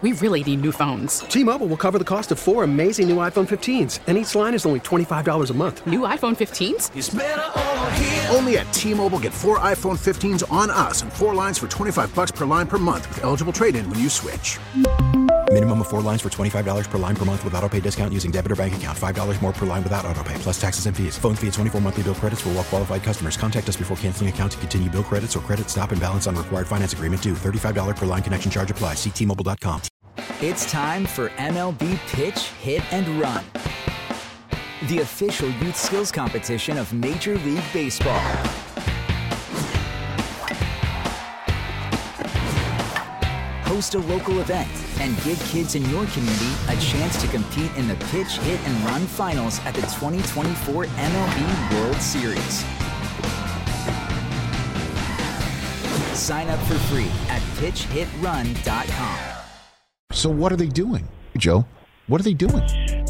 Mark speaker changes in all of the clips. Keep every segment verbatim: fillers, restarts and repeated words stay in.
Speaker 1: We really need new phones.
Speaker 2: T-Mobile will cover the cost of four amazing new iPhone fifteens, and each line is only twenty-five dollars a month.
Speaker 1: New iPhone fifteens?
Speaker 3: It's better over here.
Speaker 4: Only at T-Mobile, get four iPhone fifteens on us and four lines for twenty-five dollars per line per month with eligible trade-in when you switch.
Speaker 5: Minimum of four lines for twenty-five dollars per line per month with autopay discount using debit or bank account. five dollars more per line without autopay, plus taxes and fees. Phone fee at twenty-four monthly bill credits for well-qualified customers. Contact us before canceling account to continue bill credits or credit stop and balance on required finance agreement due. thirty-five dollars per line connection charge applies. See T Mobile dot com.
Speaker 6: It's time for M L B Pitch, Hit, and Run, the official youth skills competition of Major League Baseball. Host a local event and give kids in your community a chance to compete in the Pitch, Hit, and Run finals at the twenty twenty-four M L B World Series. Sign up for free at pitch hit run dot com.
Speaker 7: So what are they doing, Joe? What are they doing?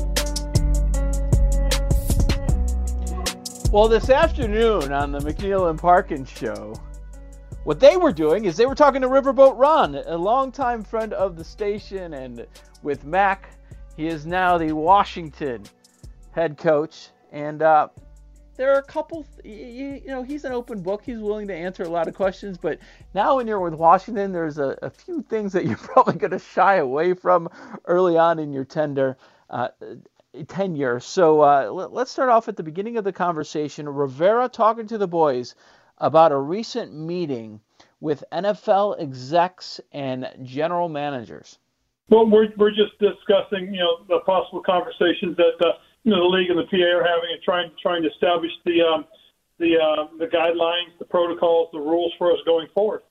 Speaker 8: Well, this afternoon on the McNeil and Parkins show, what they were doing is they were talking to Riverboat Ron, a longtime friend of the station, and with Mac, he is now the Washington head coach. And uh, there are a couple, you, you know, he's an open book. He's willing to answer a lot of questions. But now when you're with Washington, there's a, a few things that you're probably going to shy away from early on in your tender, uh, tenure. So uh, let's start off at the beginning of the conversation. Rivera talking to the boys about a recent meeting with N F L execs and general managers.
Speaker 9: Well, we're we're just discussing, you know, the possible conversations that uh, you know the league and the P A are having, and trying trying to establish the um, the uh, the guidelines, the protocols, the rules for us going forward.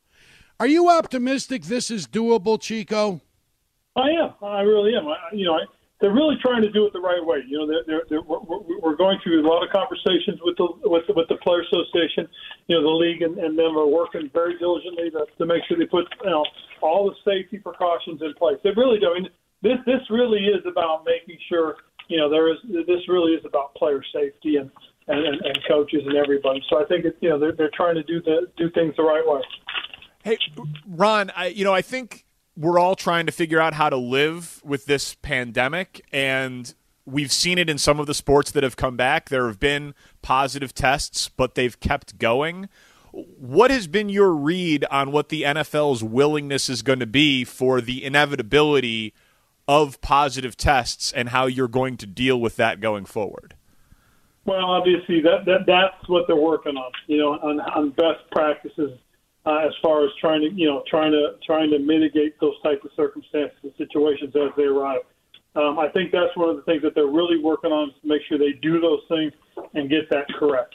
Speaker 10: Are you optimistic this is doable, Chico?
Speaker 9: I am. I really am. I, you know, I, they're really trying to do it the right way. You know, they're, they're, they're, we're, we're going through a lot of conversations with the with the, with the Player Association. You know, the league and, and them are working very diligently to, to make sure they put, you know, all the safety precautions in place. They really do. I mean, this this really is about making sure, you know, there is this really is about player safety and, and, and coaches and everybody. So I think it, you know they're they're trying to do the do things the right way.
Speaker 11: Hey, Ron, I, you know, I think we're all trying to figure out how to live with this pandemic, and we've seen it in some of the sports that have come back. There have been positive tests, but they've kept going. What has been your read on what the N F L's willingness is going to be for the inevitability of positive tests and how you're going to deal with that going forward?
Speaker 9: Well, obviously, that, that that's what they're working on, you know, on, on best practices. Uh, as far as trying to, you know, trying to trying to mitigate those type of circumstances and situations as they arrive. Um, I think that's one of the things that they're really working on, is to make sure they do those things and get that correct.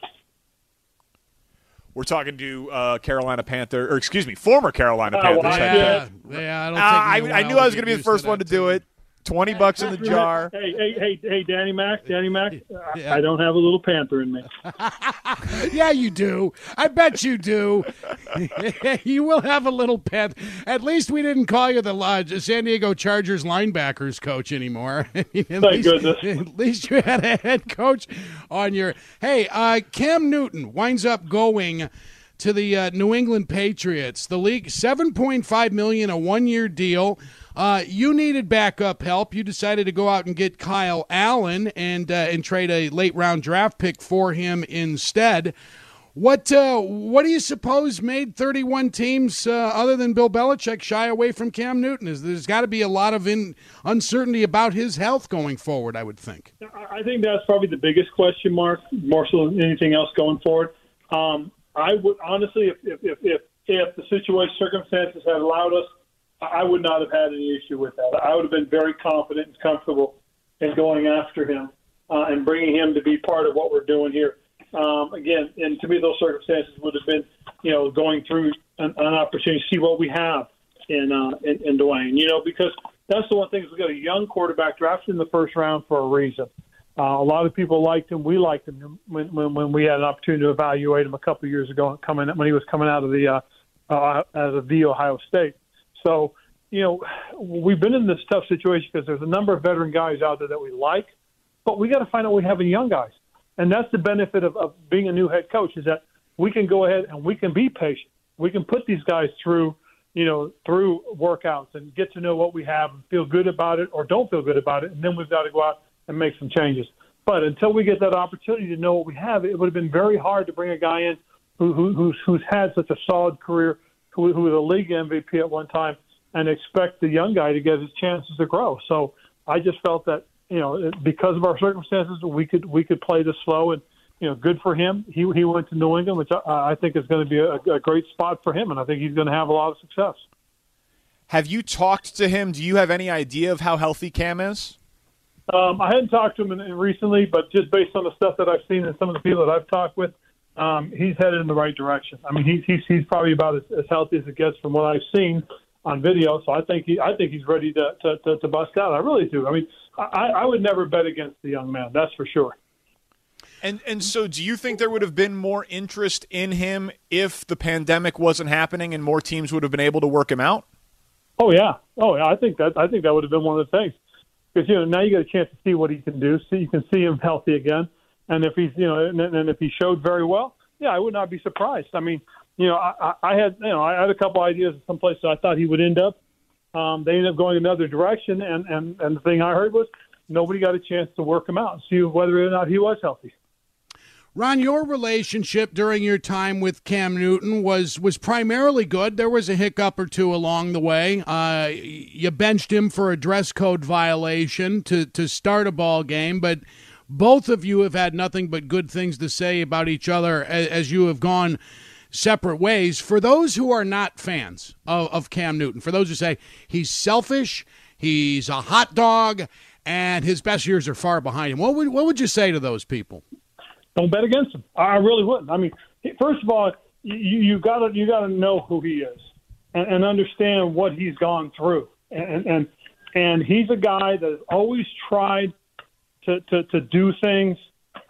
Speaker 11: We're talking to uh, Carolina Panther, or excuse me, former Carolina
Speaker 9: uh,
Speaker 11: Panthers
Speaker 9: well,
Speaker 11: head
Speaker 10: coach. Yeah, yeah, I don't
Speaker 11: uh, I, I knew I was going to be the first one to do it. Twenty bucks in the jar.
Speaker 9: Hey, hey, hey, hey, Danny Mac, Danny Mac.
Speaker 10: Yeah.
Speaker 9: I don't have a little Panther in me.
Speaker 10: Yeah, you do. I bet you do. You will have a little Panther. At least we didn't call you the uh, San Diego Chargers linebackers coach anymore. I mean, at
Speaker 9: Thank
Speaker 10: least,
Speaker 9: goodness.
Speaker 10: At least you had a head coach on your. Hey, uh, Cam Newton winds up going to the uh, New England Patriots. The league, seven point five million dollars, a one-year deal. Uh, you needed backup help. You decided to go out and get Kyle Allen and uh, and trade a late-round draft pick for him instead. What uh, what do you suppose made thirty-one teams, uh, other than Bill Belichick, shy away from Cam Newton? Is There's got to be a lot of in, uncertainty about his health going forward, I would think.
Speaker 9: I think that's probably the biggest question mark, more so than anything else going forward. Um, I would honestly, if if, if if if the situation circumstances had allowed us, I would not have had any issue with that. I would have been very confident and comfortable in going after him uh, and bringing him to be part of what we're doing here. Um, again, and to me, those circumstances would have been, you know, going through an, an opportunity to see what we have in, uh, in in Dwayne. You know, because that's the one thing is we got a young quarterback drafted in the first round for a reason. Uh, a lot of people liked him. We liked him when, when when we had an opportunity to evaluate him a couple of years ago, coming when he was coming out of the uh, uh, out of the Ohio State. So, you know, we've been in this tough situation because there's a number of veteran guys out there that we like, but we got to find out we have any young guys. And that's the benefit of, of being a new head coach, is that we can go ahead and we can be patient. We can put these guys through, you know, through workouts and get to know what we have and feel good about it or don't feel good about it, and then we've got to go out and make some changes. But until we get that opportunity to know what we have, it would have been very hard to bring a guy in who, who who's, who's had such a solid career, who, who was a league M V P at one time, and expect the young guy to get his chances to grow. So I just felt that, you know, because of our circumstances, we could we could play this slow, and, you know, good for him. He he went to New England, which I, I think is going to be a, a great spot for him, and I think he's going to have a lot of success.
Speaker 11: Have you talked to him? Do you have any idea of how healthy Cam is?
Speaker 9: Um, I hadn't talked to him in, in recently, but just based on the stuff that I've seen and some of the people that I've talked with, um, he's headed in the right direction. I mean, he's he's, he's probably about as, as healthy as it gets from what I've seen on video. So I think he I think he's ready to to, to, to bust out. I really do. I mean, I, I would never bet against the young man. That's for sure.
Speaker 11: And and so do you think there would have been more interest in him if the pandemic wasn't happening and more teams would have been able to work him out?
Speaker 9: Oh yeah, oh yeah. I think that I think that would have been one of the things, because, you know, now you get a chance to see what he can do. So you can see him healthy again, and if he's, you know, and, and if he showed very well, yeah, I would not be surprised. I mean, you know, I, I had you know I had a couple ideas of some places I thought he would end up. Um, they ended up going another direction, and, and and the thing I heard was nobody got a chance to work him out and see whether or not he was healthy.
Speaker 10: Ron, your relationship during your time with Cam Newton was was primarily good. There was a hiccup or two along the way. Uh, you benched him for a dress code violation to, to start a ball game, but both of you have had nothing but good things to say about each other as, as you have gone separate ways. For those who are not fans of, of Cam Newton, for those who say he's selfish, he's a hot dog, and his best years are far behind him, what would what would you say to those people?
Speaker 9: Don't bet against him. I really wouldn't. I mean, first of all, you you got to you got to know who he is and, and understand what he's gone through. And and and he's a guy that has always tried to to, to do things.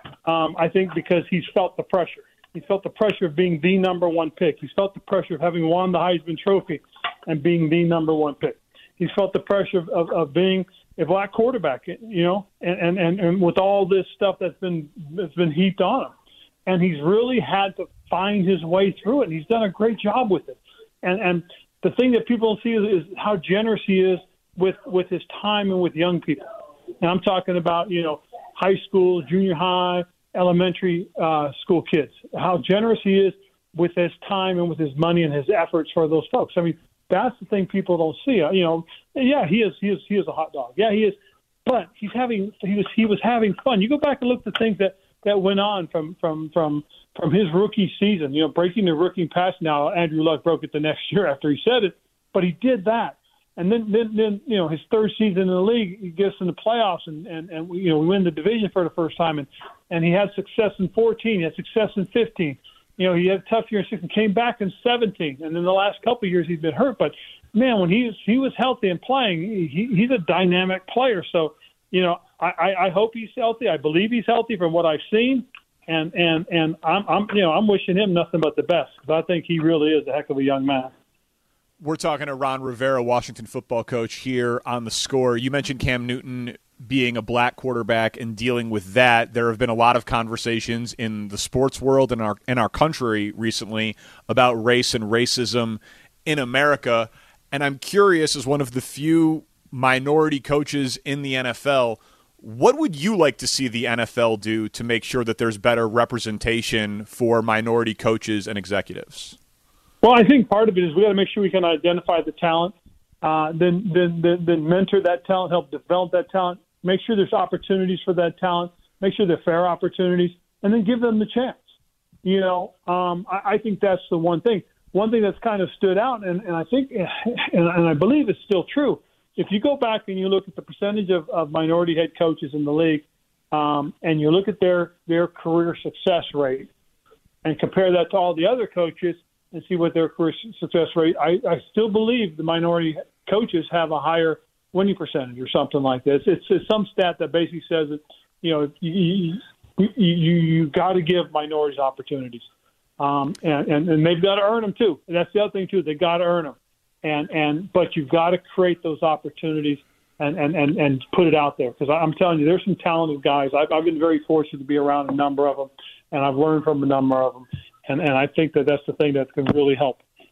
Speaker 9: Um, I think because he's felt the pressure. He felt the pressure of being the number one pick. He's felt the pressure of having won the Heisman Trophy and being the number one pick. He's felt the pressure of, of, of being a black quarterback, you know, and, and, and with all this stuff that's been that's been heaped on him. And he's really had to find his way through it, and he's done a great job with it. And and the thing that people don't see is, is how generous he is with, with his time and with young people. And I'm talking about, you know, high school, junior high, elementary uh, school kids, how generous he is with his time and with his money and his efforts for those folks. I mean, that's the thing people don't see. You know, yeah, he is, he is, he is a hot dog. Yeah, he is, but he's having, he was, he was having fun. You go back and look at the things that, that went on from, from, from, from his rookie season. You know, breaking the rookie pass. Now Andrew Luck broke it the next year after he said it, but he did that. And then, then, then, you know, his third season in the league, he gets in the playoffs, and, and, and you know, we win the division for the first time, and, and he had success in fourteen, he had success in fifteen. You know, he had a tough year in sixteen, came back in seventeen, and then the last couple of years he's been hurt. But man, when he was he was healthy and playing, he, he's a dynamic player. So, you know, I, I hope he's healthy. I believe he's healthy from what I've seen, and and and I'm, I'm you know I'm wishing him nothing but the best, because I think he really is a heck of a young man.
Speaker 11: We're talking to Ron Rivera, Washington football coach, here on The Score. You mentioned Cam Newton being a black quarterback and dealing with that. There have been a lot of conversations in the sports world and our in our country recently about race and racism in America. And I'm curious, as one of the few minority coaches in the N F L, what would you like to see the N F L do to make sure that there's better representation for minority coaches and executives?
Speaker 9: Well, I think part of it is we got to make sure we can identify the talent, uh, then, then then then mentor that talent, help develop that talent, make sure there's opportunities for that talent, make sure they're fair opportunities, and then give them the chance. You know, um, I, I think that's the one thing. One thing that's kind of stood out, and, and I think, and, and I believe it's still true, if you go back and you look at the percentage of, of minority head coaches in the league, um, and you look at their, their career success rate and compare that to all the other coaches and see what their career success rate, I, I still believe the minority coaches have a higher winning percentage or something like this. It's, it's some stat that basically says that, you know, you, you, you, you got to give minorities opportunities. Um, and, and, and they've got to earn them too. And that's the other thing too. They got to earn them. And, and, but you've got to create those opportunities and, and, and, and put it out there. Cause I'm telling you, there's some talented guys. I've, I've been very fortunate to be around a number of them, and I've learned from a number of them. And, and I think that that's the thing that can really help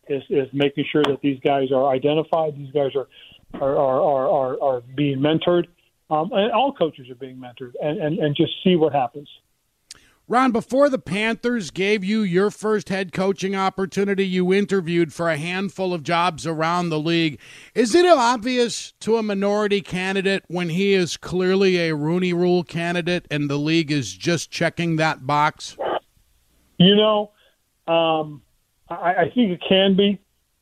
Speaker 9: is, is making sure that these guys are identified, these guys are are are are, are, are being mentored, um, and all coaches are being mentored, and, and, and just see what happens.
Speaker 10: Ron, before the Panthers gave you your first head coaching opportunity, you interviewed for a handful of jobs around the league. Is it obvious to a minority candidate when he is clearly a Rooney Rule candidate and the league is just checking that box?
Speaker 9: You know, um, I, I think it can be.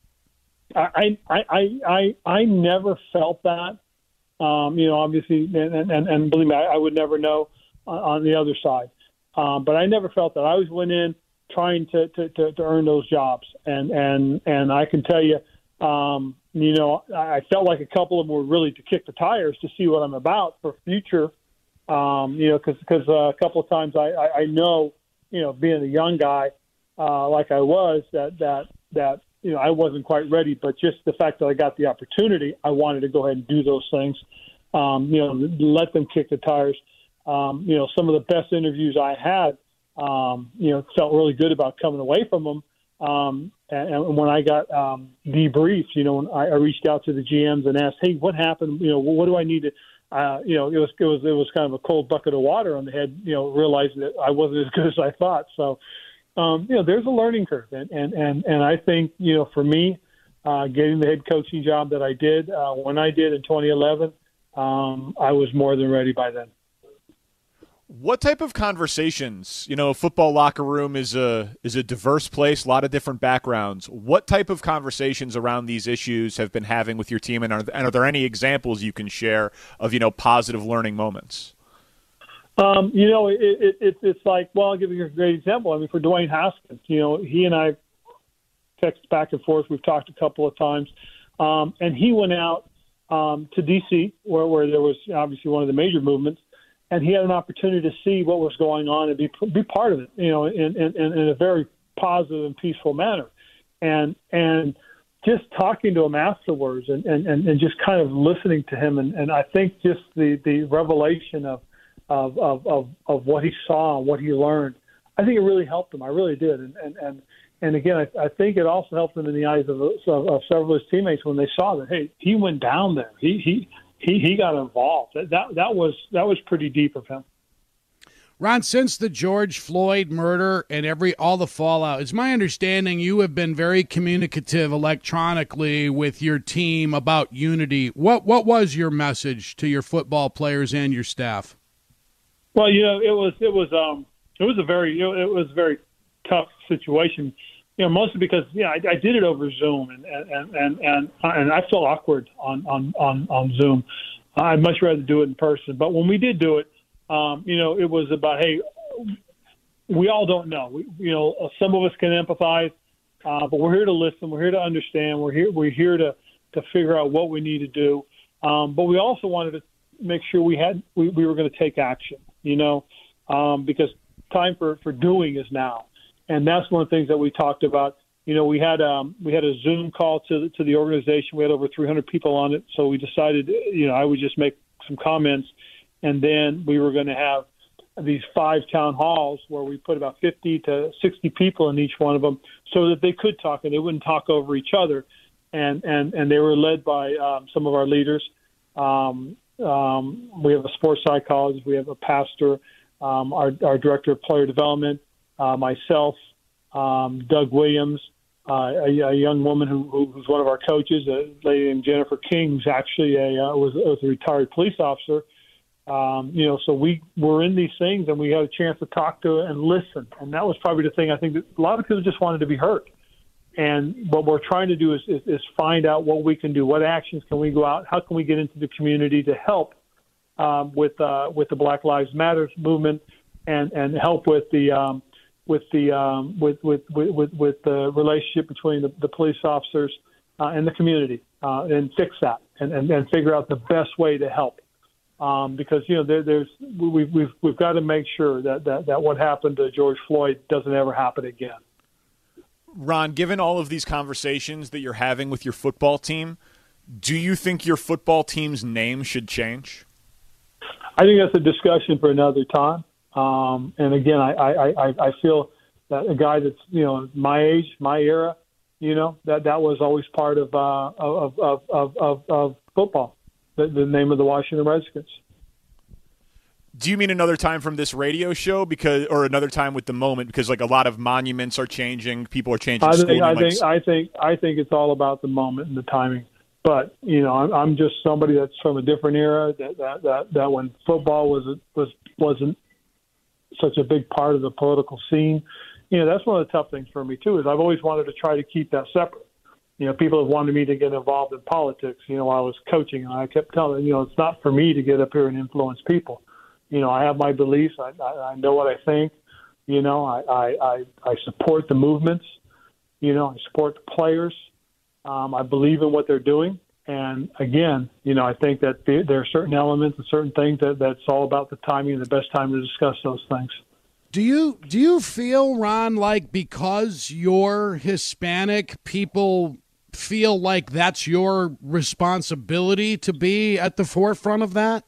Speaker 9: I I I I, I never felt that. Um, you know, obviously, and, and, and believe me, I, I would never know on, on the other side. Um, but I never felt that. I always went in trying to, to, to, to earn those jobs. And, and, and I can tell you, um, you know, I felt like a couple of them were really to kick the tires to see what I'm about for future. Um, you know, because because uh, a couple of times I, I, I know, you know, being a young guy uh, like I was, that, that, that, you know, I wasn't quite ready. But just the fact that I got the opportunity, I wanted to go ahead and do those things, um, you know, let them kick the tires. Um, you know, some of the best interviews I had, um, you know, felt really good about coming away from them. Um, and, and when I got um, debriefed, you know, when I, I reached out to the G Ms and asked, "Hey, what happened? You know, what do I need to?" Uh, you know, it was it was it was kind of a cold bucket of water on the head. You know, realizing that I wasn't as good as I thought. So, um, you know, there's a learning curve, and and and, and I think, you know, for me, uh, getting the head coaching job that I did uh, when I did in twenty eleven, um, I was more than ready by then.
Speaker 11: What type of conversations, you know, a football locker room is a is a diverse place, a lot of different backgrounds. What type of conversations around these issues have been having with your team, and are, and are there any examples you can share of, you know, positive learning moments?
Speaker 9: Um, you know, it, it, it, it's like, well, I'll give you a great example. I mean, for Dwayne Haskins, you know, he and I text back and forth. We've talked a couple of times, um, and he went out um, to D C where, where there was obviously one of the major movements. And he had an opportunity to see what was going on and be be part of it, you know, in, in, in a very positive and peaceful manner. And and just talking to him afterwards and, and, and just kind of listening to him. And, and I think just the, the revelation of, of, of, of, of what he saw and what he learned, I think it really helped him. I really did. And, and, and, and again, I, I think it also helped him in the eyes of, of, of several of his teammates when they saw that, hey, he went down there. He he. He he got involved. That, that that was that was pretty deep of him.
Speaker 10: Ron, since the George Floyd murder and every all the fallout, it's my understanding you have been very communicative electronically with your team about unity. What what was your message to your football players and your staff?
Speaker 9: Well, you know, it was it was um it was a very it was a very tough situation. You know, mostly because yeah, I, I did it over Zoom, and and and and, and I felt awkward on on on, on Zoom. I'd much rather do it in person. But when we did do it, um, you know, it was about, hey, we all don't know. We, you know, some of us can empathize, uh, but we're here to listen. We're here to understand. We're here. We're here to to figure out what we need to do. Um, but we also wanted to make sure we had we, we were going to take action. You know, um, because time for, for doing is now. And that's one of the things that we talked about. You know, we had um, we had a Zoom call to the, to the organization. We had over three hundred people on it. So we decided, you know, I would just make some comments, and then we were going to have these five town halls where we put about fifty to sixty people in each one of them, so that they could talk and they wouldn't talk over each other. And and, and they were led by um, some of our leaders. Um, um, we have a sports psychologist. We have a pastor. Um, our our director of player development. Uh, myself, um, Doug Williams, uh, a, a young woman who, who, who's one of our coaches, a lady named Jennifer King, who's actually a uh, was, was a retired police officer. Um, you know, so we were in these things, and we had a chance to talk to and listen, and that was probably the thing. I think that a lot of people just wanted to be heard. And what we're trying to do is, is, is find out what we can do, what actions can we go out, how can we get into the community to help um, with uh, with the Black Lives Matter movement, and and help with the um, with the um, with, with, with, with the relationship between the, the police officers uh, and the community, uh, and fix that and, and, and figure out the best way to help. Um, because, you know, there, there's we've, we've, we've got to make sure that, that, that what happened to George Floyd doesn't ever happen again.
Speaker 11: Ron, given all of these conversations that you're having with your football team, do you think your football team's name should change?
Speaker 9: I think that's a discussion for another time. Um, and again, I, I, I, I feel that a guy that's, you know, my age, my era, You know, that that was always part of uh, of, of, of, of, of football, the, the name of the Washington Redskins.
Speaker 11: Do you mean another time from this radio show, because, or another time with the moment, because like a lot of monuments are changing, people are changing?
Speaker 9: I think
Speaker 11: school
Speaker 9: I
Speaker 11: like...
Speaker 9: think I think I think it's all about the moment and the timing. But you know, I'm, I'm just somebody that's from a different era. That that that, that when football was was wasn't such a big part of the political scene. You know, that's one of the tough things for me too. Is I've always wanted to try to keep that separate. You know, people have wanted me to get involved in politics. You know, while I was coaching, and I kept telling them, you know, it's not for me to get up here and influence people. You know, I have my beliefs. I, I, I know what I think. You know, I, I, I, I support the movements. You know, I support the players. Um, I believe in what they're doing. And again, you know, I think that there, there are certain elements and certain things that that's all about the timing and the best time to discuss those things.
Speaker 10: Do you do you feel, Ron, like because you're Hispanic, people feel like that's your responsibility to be at the forefront of that?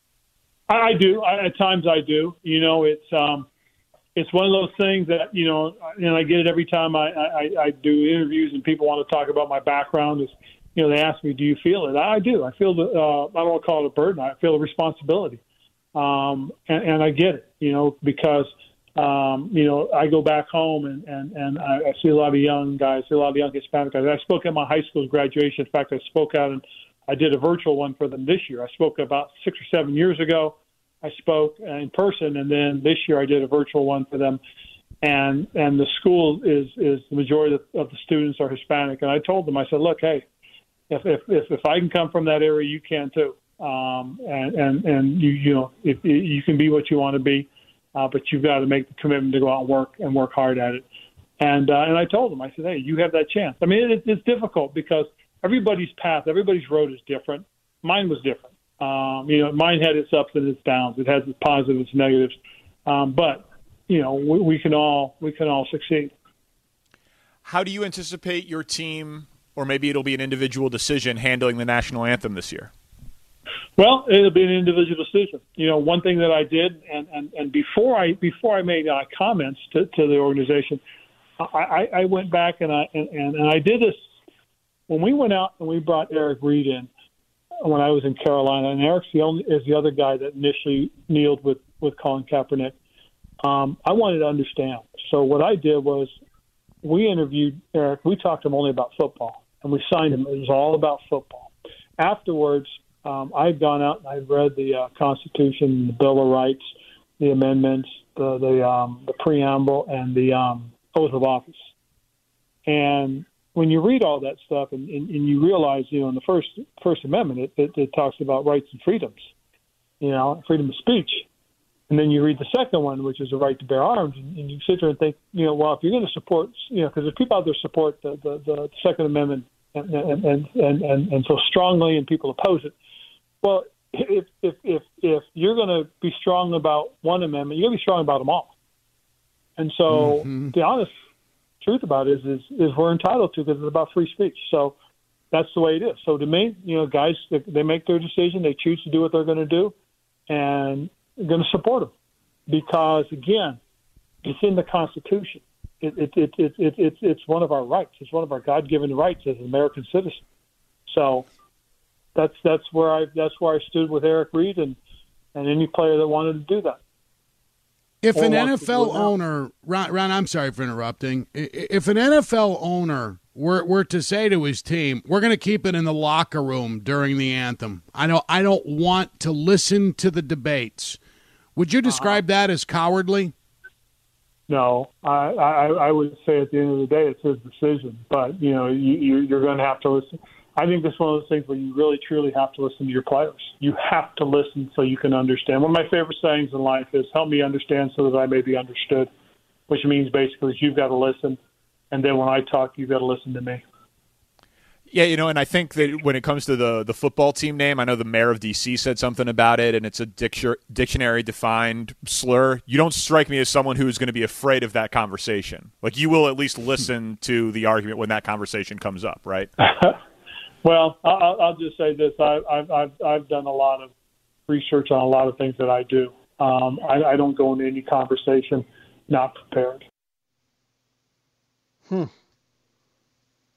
Speaker 9: I do. I, at times I do. You know, it's um, it's one of those things that, you know, and I get it every time I, I, I do interviews and people want to talk about my background. Is, you know, they ask me, do you feel it? I do. I feel the, uh, I don't want to call it a burden. I feel a responsibility. Um, and, and I get it, you know, because, um, you know, I go back home and, and, and I, I see a lot of young guys, see a lot of young Hispanic guys. I spoke at my high school's graduation. In fact, I spoke out and I did a virtual one for them this year. I spoke about six or seven years ago. I spoke in person, and then this year I did a virtual one for them. And and the school is is the majority of the, of the students are Hispanic. And I told them, I said, look, hey, if if if, if I can come from that area, you can too. Um, and and and you you know if you can be what you want to be, uh, but you've got to make the commitment to go out and work and work hard at it. And uh, and I told them, I said, hey, you have that chance. I mean, it, it's difficult because everybody's path, everybody's road is different. Mine was different. Um, you know, mine had its ups and its downs. It has its positives, its negatives. Um, but you know, we, we can all we can all succeed.
Speaker 11: How do you anticipate your team, or maybe it'll be an individual decision, handling the national anthem this year?
Speaker 9: Well, it'll be an individual decision. You know, one thing that I did, and, and, and before I before I made uh, comments to, to the organization, I, I, I went back and I and, and I did this when we went out and we brought Eric Reed in. When I was in Carolina, and Eric's the only is the other guy that initially kneeled with, with Colin Kaepernick. Um, I wanted to understand. So what I did was we interviewed Eric. We talked to him only about football, and we signed him. It was all about football. Afterwards, um, I'd gone out and I'd read the uh, Constitution, the Bill of Rights, the amendments, the the, um, the preamble, and the um, oath of office. And when you read all that stuff and, and, and you realize, you know, in the first First Amendment, it, it, it talks about rights and freedoms, you know, freedom of speech. And then you read the second one, which is the right to bear arms, and, and you sit there and think, you know, well, if you're going to support, you know, because there's people out there support the, the, the Second Amendment and and, and, and, and and so strongly, and people oppose it. Well, if if if, if you're going to be strong about one amendment, you're going to be strong about them all. And so, mm-hmm. the honest truth about it is, is, is we're entitled to, because it's about free speech. So that's the way it is. So to me, you know, guys, they, they make their decision. They choose to do what they're going to do, and I'm going to support them because, again, it's in the Constitution. It, it, it, it, it, it, it's one of our rights. It's one of our God-given rights as an American citizen. So that's that's where I that's where I stood with Eric Reed and, and any player that wanted to do that.
Speaker 10: If an N F L owner, Ron, Ron, I'm sorry for interrupting. If an N F L owner were were to say to his team, "We're going to keep it in the locker room during the anthem. I don't, I don't want to listen to the debates," would you describe uh-huh. that as cowardly?
Speaker 9: No, I, I, I would say at the end of the day, it's his decision. But you know, you, you, you're going to have to listen. I think this is one of those things where you really, truly have to listen to your players. You have to listen so you can understand. One of my favorite sayings in life is, help me understand so that I may be understood, which means basically you've got to listen, and then when I talk, you've got to listen to me.
Speaker 11: Yeah, you know, and I think that when it comes to the, the football team name, I know the mayor of D C said something about it, and it's a dictionary-defined slur. You don't strike me as someone who is going to be afraid of that conversation. Like, you will at least listen to the argument when that conversation comes up, right?
Speaker 9: Well, I'll, I'll just say this: I, I've, I've I've done a lot of research on a lot of things that I do. Um, I, I don't go into any conversation not prepared.
Speaker 8: Hmm.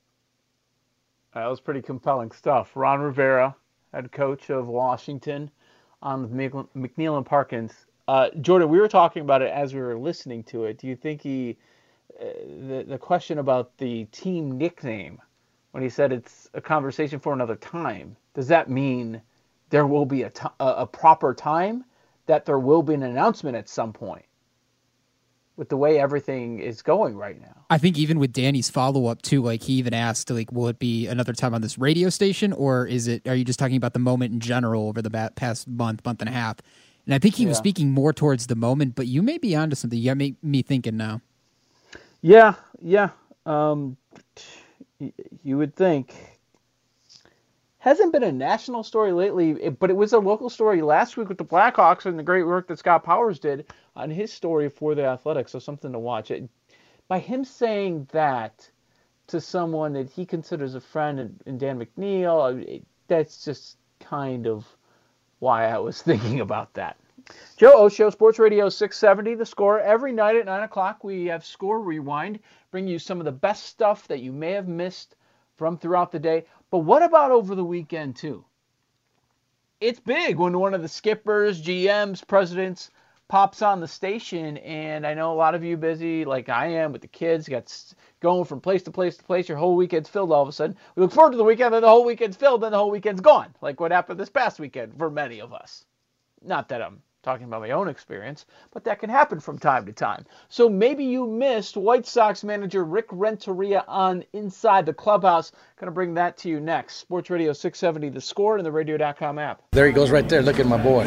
Speaker 8: That was pretty compelling stuff. Ron Rivera, head coach of Washington, on the McNeil and Parkins. Uh, Jordan, we were talking about it as we were listening to it. Do you think he, uh, the the question about the team nickname, when he said it's a conversation for another time, does that mean there will be a, t- a proper time, that there will be an announcement at some point? With the way everything is going right now.
Speaker 3: I think even with Danny's follow-up too, like he even asked, like, will it be another time on this radio station, or is it, are you just talking about the moment in general over the past month, month and a half? And I think he yeah. was speaking more towards the moment, but you may be onto something. You got me, me thinking now.
Speaker 8: Yeah, yeah. Um, you would think. Hasn't been a national story lately, but it was a local story last week with the Blackhawks and the great work that Scott Powers did on his story for the Athletics. So something to watch. It, by him saying that to someone that he considers a friend in Dan McNeil, it, that's just kind of why I was thinking about that. Joe Osho, Sports Radio six seventy, The Score. Every night at nine o'clock, we have Score Rewind, bring you some of the best stuff that you may have missed from throughout the day. But what about over the weekend, too? It's big when one of the skippers, G Ms, presidents pops on the station, and I know a lot of you busy, like I am, with the kids, got going from place to place to place. Your whole weekend's filled all of a sudden. We look forward to the weekend, then the whole weekend's filled, then the whole weekend's gone, like what happened this past weekend for many of us. Not that I'm talking about my own experience, but that can happen from time to time. So maybe you missed White Sox manager Rick Renteria on Inside the Clubhouse. Going to bring that to you next. Sports Radio six seventy, The Score, and the radio dot com app.
Speaker 12: There he goes right there. Look at my boy.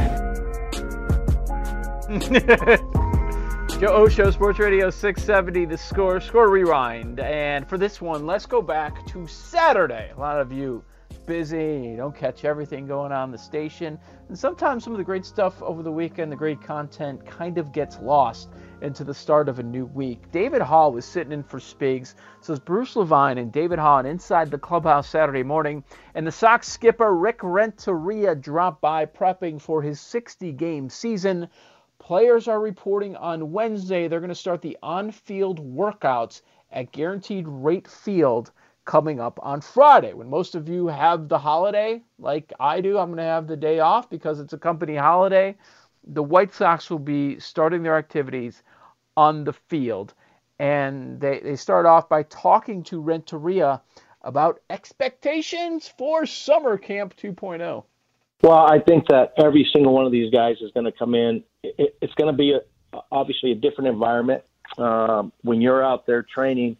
Speaker 8: Joe Osho, Sports Radio six seventy, The Score, Score Rewind. And for this one, let's go back to Saturday. A lot of you busy, you don't catch everything going on in the station, and sometimes some of the great stuff over the weekend, the great content, kind of gets lost into the start of a new week. David Hall was sitting in for Spigs, so it's Bruce Levine and David Hall on Inside the Clubhouse Saturday morning, and the Sox skipper Rick Renteria dropped by prepping for his sixty-game season. Players are reporting on Wednesday they're going to start the on-field workouts at Guaranteed Rate Field coming up on Friday. When most of you have the holiday, like I do, I'm going to have the day off because it's a company holiday. The White Sox will be starting their activities on the field. And they, they start off by talking to Renteria about expectations for Summer Camp two point oh.
Speaker 13: Well, I think that every single one of these guys is going to come in. It, it's going to be a, obviously a different environment. Um, when you're out there training,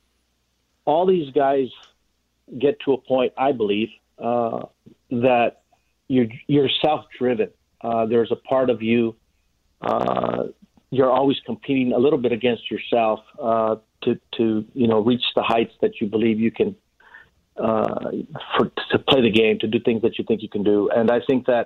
Speaker 13: all these guys get to a point, I believe, uh, that you're, you're self-driven. Uh, there's a part of you, uh, you're always competing a little bit against yourself uh, to, to, you know, reach the heights that you believe you can, uh, for, to play the game, to do things that you think you can do. And I think that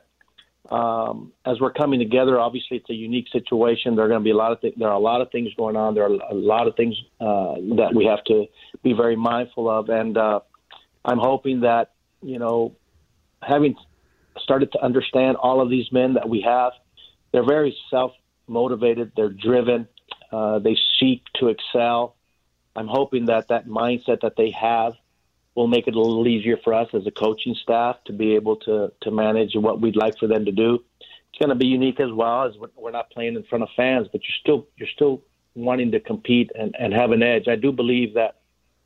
Speaker 13: um, as we're coming together, obviously it's a unique situation. There are going to be a lot of th- there are a lot of things going on. There are a lot of things uh, that we have to be very mindful of. And uh, I'm hoping that, you know, having started to understand all of these men that we have, they're very self-motivated. They're driven. Uh, they seek to excel. I'm hoping that that mindset that they have will make it a little easier for us as a coaching staff to be able to, to manage what we'd like for them to do. It's going to be unique as well, as we're not playing in front of fans, but you're still you're still wanting to compete and, and have an edge. I do believe that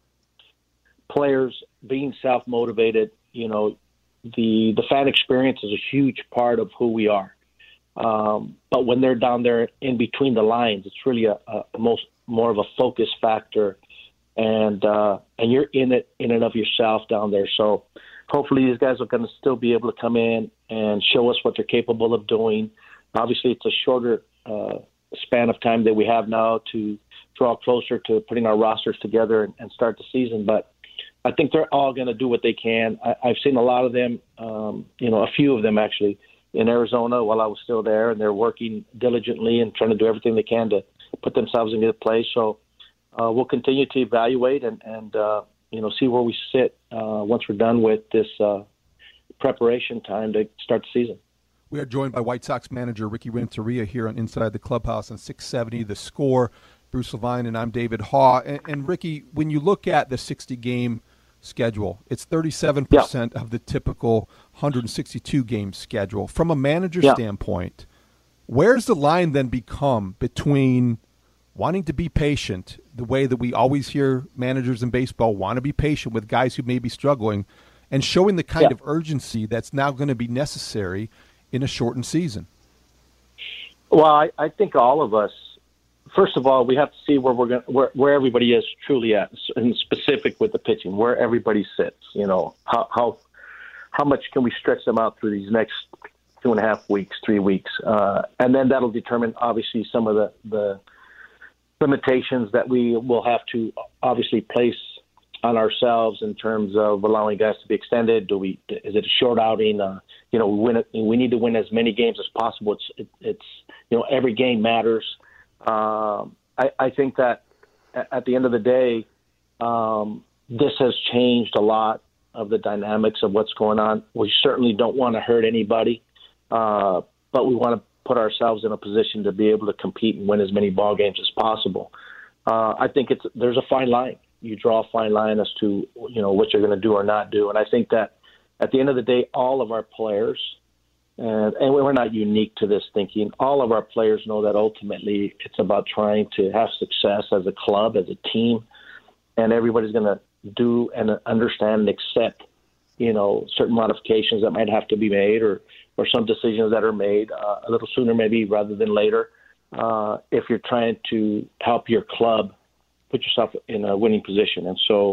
Speaker 13: players being self-motivated, you know, the the fan experience is a huge part of who we are. Um, but when they're down there in between the lines, it's really a, a most more of a focus factor. And uh, and you're in it in and of yourself down there. So hopefully these guys are going to still be able to come in and show us what they're capable of doing. Obviously, it's a shorter uh, span of time that we have now to draw closer to putting our rosters together and, and start the season. But I think they're all going to do what they can. I, I've seen a lot of them, um, you know, a few of them actually in Arizona while I was still there, and they're working diligently and trying to do everything they can to put themselves in a good place. So Uh, we'll continue to evaluate and, and uh, you know, see where we sit uh, once we're done with this uh, preparation time to start the season.
Speaker 14: We are joined by White Sox manager Ricky Renteria here on Inside the Clubhouse on six seventy The Score. Bruce Levine and I'm David Haw. And, and Ricky, when you look at the sixty-game schedule. It's thirty-seven percent yeah. of the typical one hundred sixty-two game schedule. From a manager yeah. standpoint, where's the line then become between wanting to be patient, the way that we always hear managers in baseball want to be patient with guys who may be struggling, and showing the kind yeah. of urgency that's now going to be necessary in a shortened season?
Speaker 13: Well, I, I think all of us, first of all, we have to see where we're going, where, where everybody is truly at, and specific with the pitching, where everybody sits. You know, how how how much can we stretch them out through these next two and a half weeks, three weeks, uh, and then that'll determine obviously some of the the limitations that we will have to obviously place on ourselves in terms of allowing guys to be extended. Do we? Is it a short outing? Uh, you know, we win. We need to win as many games as possible. It's it, it's you know every game matters. Um, I, I think that at the end of the day, um, this has changed a lot of the dynamics of what's going on. We certainly don't want to hurt anybody, uh, but we want to put ourselves in a position to be able to compete and win as many ball games as possible. Uh, I think it's there's a fine line. You draw a fine line as to, you know, what you're going to do or not do. And I think that at the end of the day, all of our players, and, and we're not unique to this thinking, all of our players know that ultimately it's about trying to have success as a club, as a team, and everybody's going to do and understand and accept, you know, certain modifications that might have to be made, or, or some decisions that are made uh, a little sooner maybe rather than later, uh, if you're trying to help your club put yourself in a winning position. And so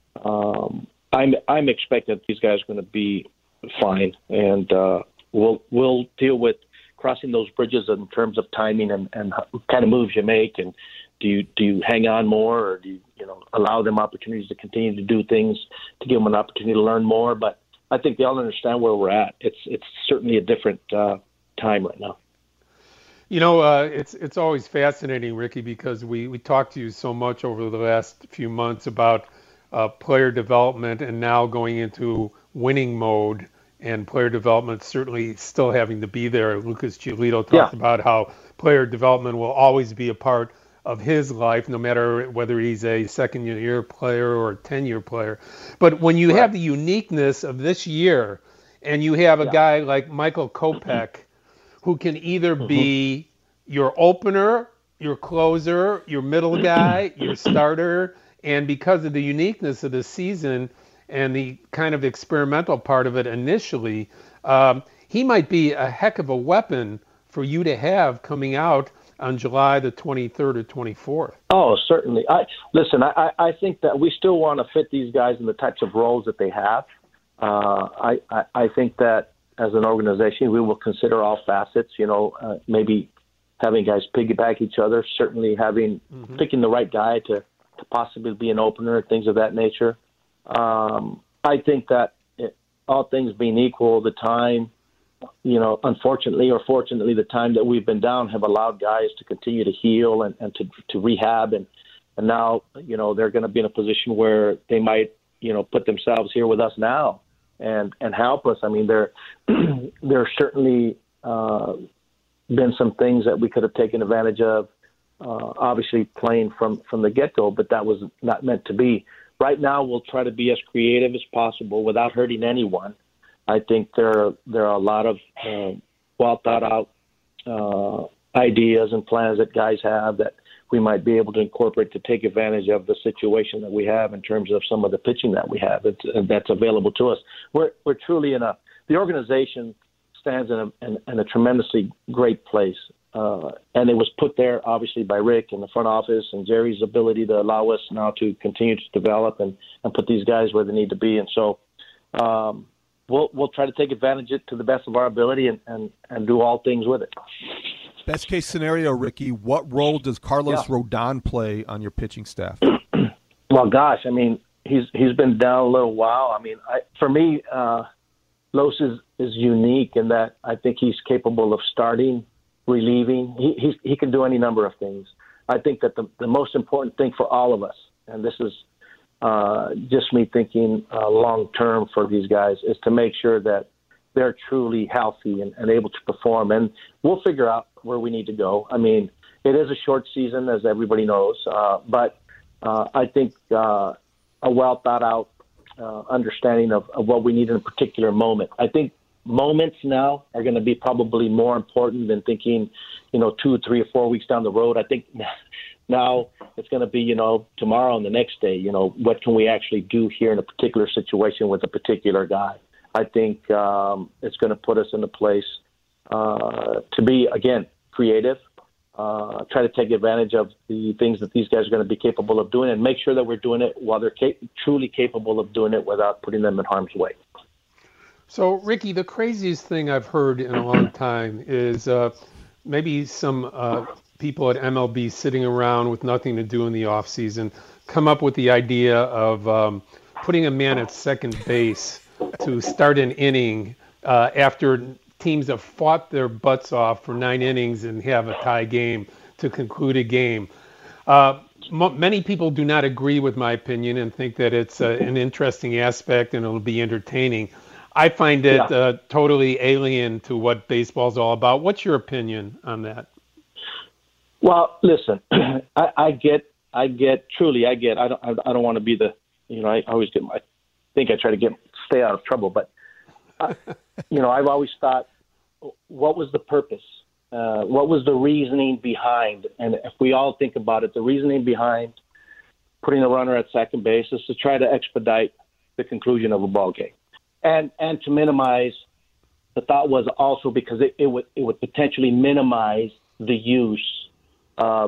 Speaker 13: um, I'm I'm expecting that these guys are going to be fine, and uh, we'll we'll deal with crossing those bridges in terms of timing and, and what kind of moves you make, and do you do you hang on more, or do you you know allow them opportunities to continue to do things to give them an opportunity to learn more. But I think they all understand where we're at. It's it's certainly a different uh, time right now.
Speaker 12: You know, uh, it's it's always fascinating, Ricky, because we, we talked to you so much over the last few months about uh, player development, and now going into winning mode, and player development certainly still having to be there. Lucas Giolito talked yeah. about how player development will always be a part of his life, no matter whether he's a second-year player or a ten-year player. But when you right. have the uniqueness of this year, and you have a yeah. guy like Michael Kopech, who can either be your opener, your closer, your middle guy, your starter, and because of the uniqueness of the season and the kind of experimental part of it initially, um, he might be a heck of a weapon for you to have coming out on July the twenty-third or twenty-fourth.
Speaker 13: Oh, certainly. I listen, I, I think that we still want to fit these guys in the types of roles that they have. Uh, I, I, I think that as an organization, we will consider all facets, you know, uh, maybe having guys piggyback each other, certainly having, mm-hmm. picking the right guy to, to possibly be an opener, things of that nature. Um, I think that it, all things being equal, the time, you know, unfortunately or fortunately, the time that we've been down have allowed guys to continue to heal and, and to, to rehab. And, and now, you know, they're going to be in a position where they might, you know, put themselves here with us now and and help us. I mean, there there certainly uh, been some things that we could have taken advantage of, uh, obviously playing from, from the get-go, but that was not meant to be. Right now, we'll try to be as creative as possible without hurting anyone. I think there, there are a lot of uh, well-thought-out uh, ideas and plans that guys have that we might be able to incorporate to take advantage of the situation that we have in terms of some of the pitching that we have it's, uh, that's available to us. We're we're truly in a the organization stands in a in, in a tremendously great place, uh, and it was put there obviously by Rick and the front office and Jerry's ability to allow us now to continue to develop and, and put these guys where they need to be. And so um, we'll we'll try to take advantage of it to the best of our ability and, and, and do all things with it.
Speaker 14: Best case scenario, Ricky, what role does Carlos yeah. Rodon play on your pitching staff?
Speaker 13: Well, gosh, I mean, he's he's been down a little while. I mean, I, for me, uh, Los is, is unique in that I think he's capable of starting, relieving. He he, he can do any number of things. I think that the, the most important thing for all of us, and this is uh, just me thinking uh, long-term for these guys, is to make sure that they're truly healthy and, and able to perform. And we'll figure out where we need to go. I mean, it is a short season, as everybody knows, uh, but uh, I think uh, a well-thought-out uh, understanding of, of what we need in a particular moment. I think moments now are going to be probably more important than thinking, you know, two, three, or four weeks down the road. I think now it's going to be, you know, tomorrow and the next day, you know, what can we actually do here in a particular situation with a particular guy? I think um, it's going to put us in a place uh, to be, again, creative, uh, try to take advantage of the things that these guys are going to be capable of doing and make sure that we're doing it while they're cap- truly capable of doing it without putting them in harm's way.
Speaker 12: So, Ricky, the craziest thing I've heard in a long time is uh, maybe some uh, people at M L B sitting around with nothing to do in the offseason come up with the idea of um, putting a man at second base to start an inning uh, after teams have fought their butts off for nine innings and have a tie game to conclude a game. Uh, m- many people do not agree with my opinion and think that it's uh, an interesting aspect and it'll be entertaining. I find it yeah. uh, totally alien to what baseball's all about. What's your opinion on that?
Speaker 13: Well, listen, I, I get, I get, truly, I get. I don't, I, I don't want to be the, you know, I always get my. I think I try to get stay out of trouble, but uh, you know, I've always thought, what was the purpose? Uh, what was the reasoning behind? And if we all think about it, the reasoning behind putting a runner at second base is to try to expedite the conclusion of a ball game. And and to minimize, the thought was also because it, it would it would potentially minimize the use of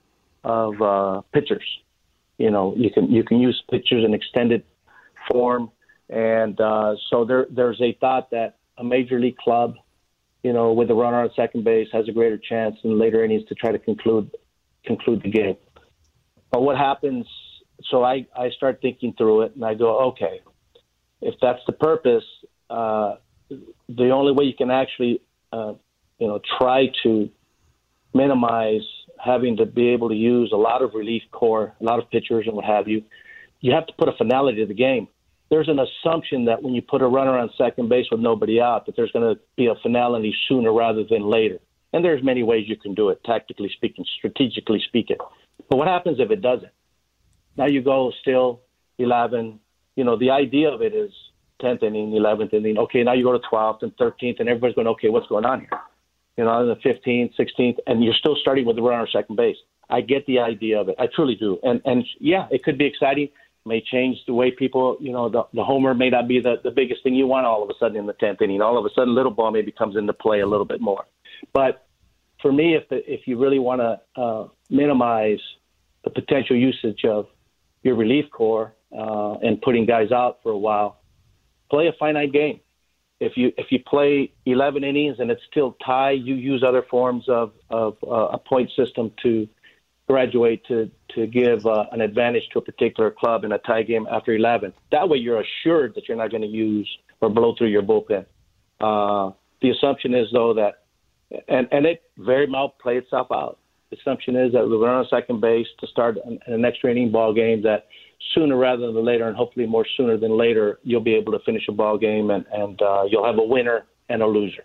Speaker 13: of uh, pitchers. You know, you can you can use pitchers in extended form, and uh, so there there's a thought that a major league club, you know, with a runner on second base has a greater chance in later innings to try to conclude conclude the game. But what happens? So I I start thinking through it, and I go, okay. If that's the purpose, uh, the only way you can actually, uh, you know, try to minimize having to be able to use a lot of relief corps, a lot of pitchers and what have you, you have to put a finality to the game. There's an assumption that when you put a runner on second base with nobody out, that there's going to be a finality sooner rather than later. And there's many ways you can do it, tactically speaking, strategically speaking. But what happens if it doesn't? Now you go still eleven. You know, the idea of it is tenth inning, eleventh inning. Okay, now you go to twelfth and thirteenth, and everybody's going, okay, what's going on here? You know, in the fifteenth, sixteenth, and you're still starting with the runner on second base. I get the idea of it. I truly do. And, and yeah, it could be exciting. May change the way people, you know, the, the homer may not be the, the biggest thing you want all of a sudden in the tenth inning. All of a sudden, little ball maybe comes into play a little bit more. But for me, if the, if you really want to uh, minimize the potential usage of your relief corps, Uh, and putting guys out for a while, play a finite game. If you if you play eleven innings and it's still tie, you use other forms of, of uh, a point system to graduate to, to give uh, an advantage to a particular club in a tie game after eleven. That way you're assured that you're not going to use or blow through your bullpen. Uh, the assumption is, though, that, and, and it very well play itself out. The assumption is that we're on second base to start an, an extra inning ball game, that sooner rather than later, and hopefully more sooner than later, you'll be able to finish a ball game and, and uh, you'll have a winner and a loser,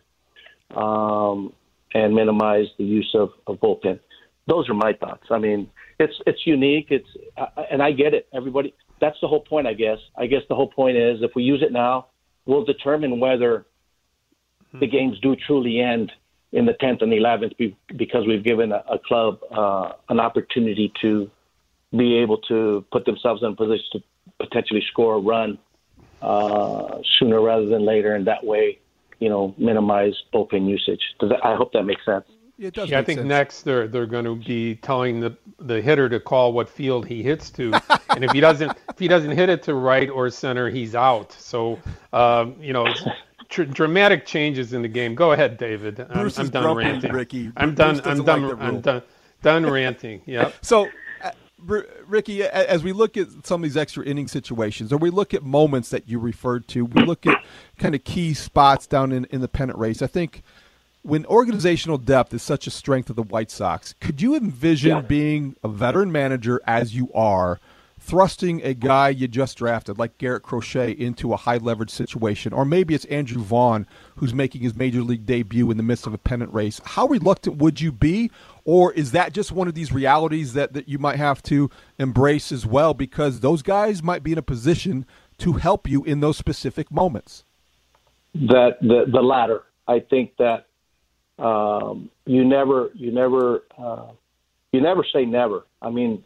Speaker 13: um, and minimize the use of, of bullpen. Those are my thoughts. I mean, it's it's unique. It's uh, and I get it. Everybody. That's the whole point, I guess. I guess the whole point is if we use it now, we'll determine whether the games do truly end in the tenth and eleventh because we've given a, a club uh, an opportunity to be able to put themselves in a position to potentially score a run uh, sooner rather than later, and that way, you know, minimize bullpen usage. Does that, I hope that makes sense.
Speaker 14: It does
Speaker 12: yeah,
Speaker 14: make
Speaker 12: I think
Speaker 14: sense.
Speaker 12: next they're they're going to be telling the the hitter to call what field he hits to, and if he doesn't if he doesn't hit it to right or center, he's out. So um, you know. Tr- dramatic changes in the game. Go ahead, David. I'm,
Speaker 14: Bruce
Speaker 12: I'm
Speaker 14: is
Speaker 12: done
Speaker 14: grumpy,
Speaker 12: ranting.
Speaker 14: Ricky.
Speaker 12: I'm
Speaker 14: Bruce
Speaker 12: done.
Speaker 14: doesn't
Speaker 12: I'm done.
Speaker 14: like the
Speaker 12: I'm
Speaker 14: rule.
Speaker 12: done. Done ranting. Yep.
Speaker 14: So, uh, R- Ricky, as we look at some of these extra inning situations, or we look at moments that you referred to, we look at kind of key spots down in, in the pennant race. I think when organizational depth is such a strength of the White Sox, could you envision yeah. being a veteran manager as you are, thrusting a guy you just drafted like Garrett Crochet into a high-leverage situation, or maybe it's Andrew Vaughn who's making his major league debut in the midst of a pennant race? How reluctant would you be, or is that just one of these realities that, that you might have to embrace as well, because those guys might be in a position to help you in those specific moments?
Speaker 13: That the the latter. I think that um, you never you never uh, you never say never. I mean,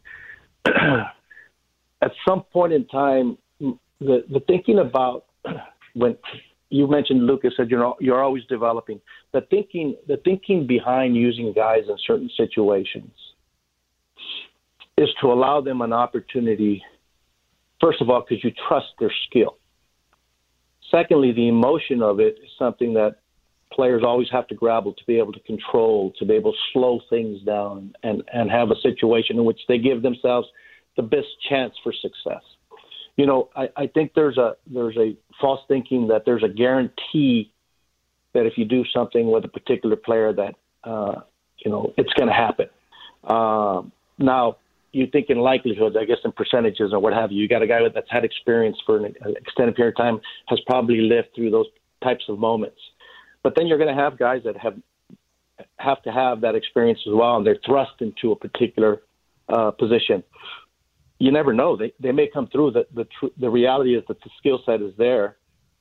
Speaker 13: at some point in time, the the thinking about when you mentioned Lucas said you know you're always developing. The thinking the thinking behind using guys in certain situations is to allow them an opportunity. First of all, because you trust their skill. Secondly, the emotion of it is something that players always have to grapple to be able to control, to be able to slow things down and, and have a situation in which they give themselves the best chance for success. You know, I, I think there's a there's a false thinking that there's a guarantee that if you do something with a particular player that, uh, you know, it's going to happen. Um, now, you think in likelihoods, I guess in percentages or what have you. You got a guy that's had experience for an extended period of time, has probably lived through those types of moments. But then you're going to have guys that have have to have that experience as well, and they're thrust into a particular uh, position. You never know. They they may come through. The the, tr- the reality is that the skill set is there,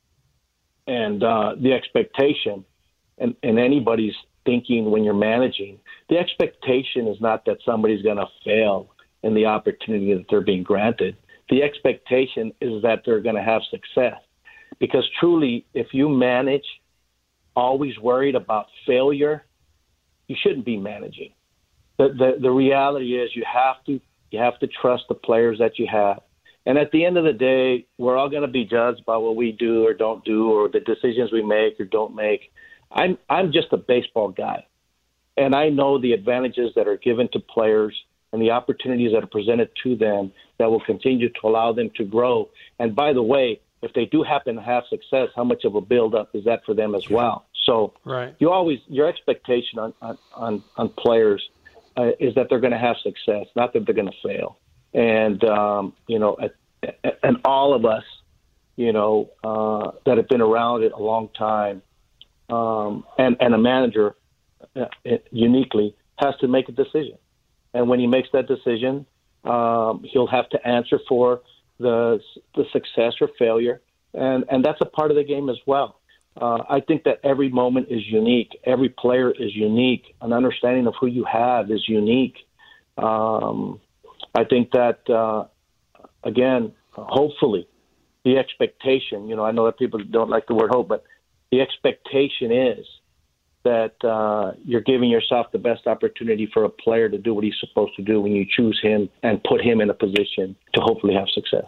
Speaker 13: and uh, the expectation, and, and anybody's thinking when you're managing, the expectation is not that somebody's going to fail in the opportunity that they're being granted. The expectation is that they're going to have success. Because truly, if you manage always worried about failure, you shouldn't be managing. The, the the reality is you have to you have to trust the players that you have. And at the end of the day, we're all going to be judged by what we do or don't do or the decisions we make or don't make. I'm I'm just a baseball guy. And I know the advantages that are given to players and the opportunities that are presented to them that will continue to allow them to grow. And by the way, if they do happen to have success, how much of a build-up is that for them as well? So
Speaker 12: right. you
Speaker 13: always your expectation on on, on, on players uh, is that they're going to have success, not that they're going to fail. And um, you know, and all of us, you know, uh, that have been around it a long time, um, and and a manager uh, uniquely has to make a decision. And when he makes that decision, um, he'll have to answer for the the success or failure, and, and that's a part of the game as well. Uh, I think that every moment is unique. Every player is unique. An understanding of who you have is unique. Um, I think that, uh, again, hopefully, the expectation, you know, I know that people don't like the word hope, but the expectation is that uh, you're giving yourself the best opportunity for a player to do what he's supposed to do when you choose him and put him in a position to hopefully have success.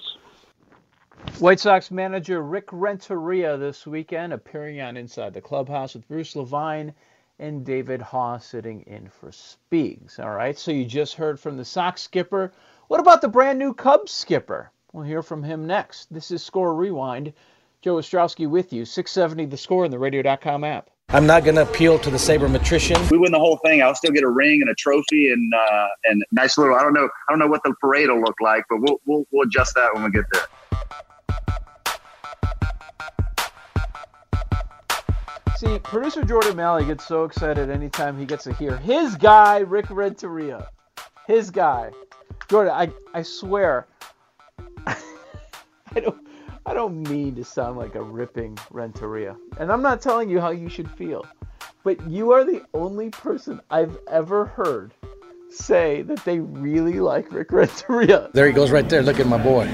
Speaker 8: White Sox manager Rick Renteria this weekend appearing on Inside the Clubhouse with Bruce Levine and David Haw sitting in for Speaks. All right, so you just heard from the Sox skipper. What about the brand new Cubs skipper? We'll hear from him next. This is Score Rewind. Joe Ostrowski with you, six seventy The Score and the radio dot com app.
Speaker 15: I'm not going to appeal to the sabermetrician.
Speaker 16: We win the whole thing. I'll still get a ring and a trophy and uh, and nice little. I don't know. I don't know what the parade will look like, but we'll we'll, we'll adjust that when we get there.
Speaker 8: See, producer Jordan Malley gets so excited anytime he gets to hear his guy Rick Renteria, his guy. Jordan, I I swear, I don't. I don't mean to sound like a ripping Renteria. And I'm not telling you how you should feel. But you are the only person I've ever heard say that they really like Rick Renteria.
Speaker 15: There he goes right there. Look at my boy.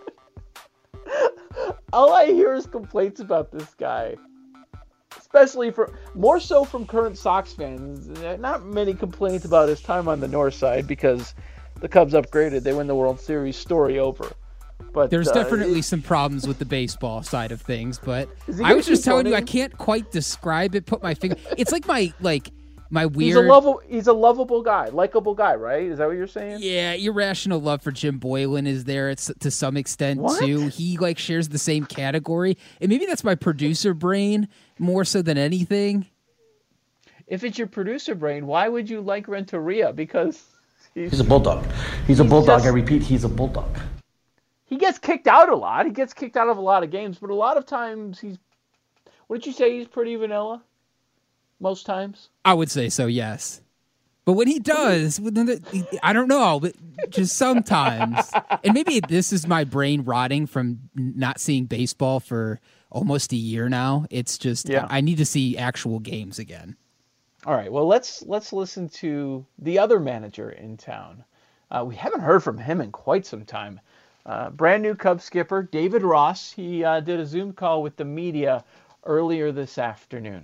Speaker 8: All I hear is complaints about this guy. Especially for, more so from current Sox fans. Not many complaints about his time on the north side because the Cubs upgraded. They win the World Series, story over. But
Speaker 3: there's
Speaker 8: uh,
Speaker 3: definitely
Speaker 8: it,
Speaker 3: some problems with the baseball side of things, but I was just telling you I can't quite describe it. Put my finger. It's like my like my weird.
Speaker 8: He's a lovable. He's a lovable guy, likable guy, right? Is that what you're saying?
Speaker 3: Yeah, irrational love for Jim Boylan is there it's, to some extent
Speaker 8: what?
Speaker 3: too. He like shares the same category, and maybe that's my producer brain more so than anything.
Speaker 8: If it's your producer brain, why would you like Renteria? Because he's,
Speaker 15: he's a bulldog. He's, he's a bulldog. Just, I repeat, he's a bulldog.
Speaker 8: He gets kicked out a lot. He gets kicked out of a lot of games, but a lot of times he's... What did you say? He's pretty vanilla? Most times?
Speaker 3: I would say so, yes. But when he does, I don't know, but just sometimes, and maybe this is my brain rotting from not seeing baseball for almost a year now. It's just
Speaker 8: Yeah.
Speaker 3: I need to see actual games again.
Speaker 8: All right, well, let's let's listen to the other manager in town. Uh, we haven't heard from him in quite some time. Uh, brand new Cubs skipper, David Ross. He uh, did a Zoom call with the media earlier this afternoon.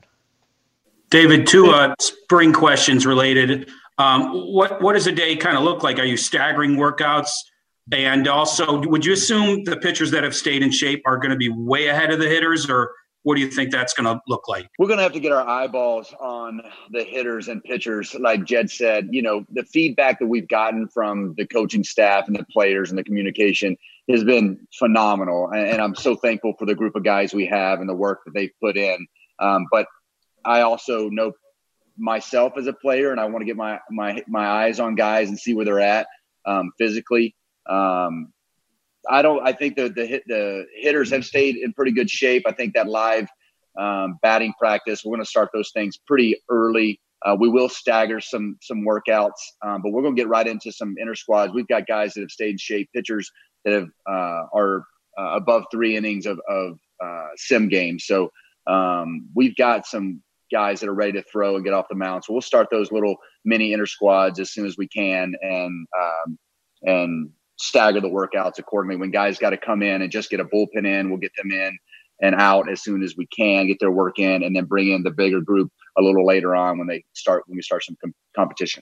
Speaker 17: David, two uh, spring questions related. Um, what what does a day kind of look like? Are you staggering workouts? And also, would you assume the pitchers that have stayed in shape are going to be way ahead of the hitters, or what do you think that's going to look like?
Speaker 16: We're going to have to get our eyeballs on the hitters and pitchers. Like Jed said, you know, the feedback that we've gotten from the coaching staff and the players and the communication has been phenomenal. And, and I'm so thankful for the group of guys we have and the work that they've put in. Um, but I also know myself as a player, and I want to get my, my, my eyes on guys and see where they're at um, physically. Um, I don't. I think the the hit, the hitters have stayed in pretty good shape. I think that live um, batting practice, we're going to start those things pretty early. Uh, we will stagger some some workouts, um, but we're going to get right into some inter squads. We've got guys that have stayed in shape, pitchers that have uh, are uh, above three innings of, of uh, sim games. So um, we've got some guys that are ready to throw and get off the mound. So we'll start those little mini inter squads as soon as we can, and um, and. stagger the workouts accordingly. When guys got to come in and just get a bullpen in, we'll get them in and out as soon as we can, get their work in, and then bring in the bigger group a little later on when they start, when we start some com- competition.